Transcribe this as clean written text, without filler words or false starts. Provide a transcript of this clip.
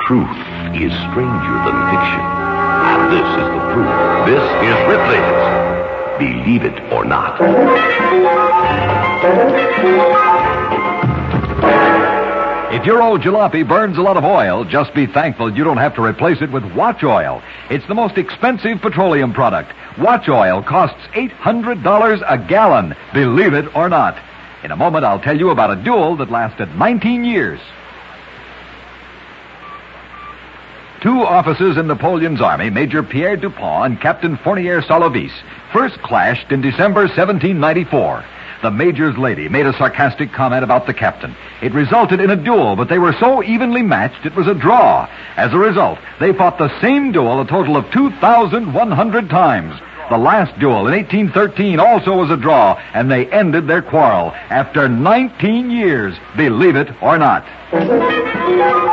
Truth is stranger than fiction. And this is the proof. This is Ripley's Believe It or Not. If your old jalopy burns a lot of oil, just be thankful you don't have to replace it with Watch Oil. It's the most expensive petroleum product. Watch Oil costs $800 a gallon, believe it or not. In a moment, I'll tell you about a duel that lasted 19 years. Two officers in Napoleon's army, Major Pierre Dupont and Captain Fournier Solovis, first clashed in December 1794. The major's lady made a sarcastic comment about the captain. It resulted in a duel, but they were so evenly matched it was a draw. As a result, they fought the same duel a total of 2,100 times. The last duel in 1813 also was a draw, and they ended their quarrel after 19 years, believe it or not.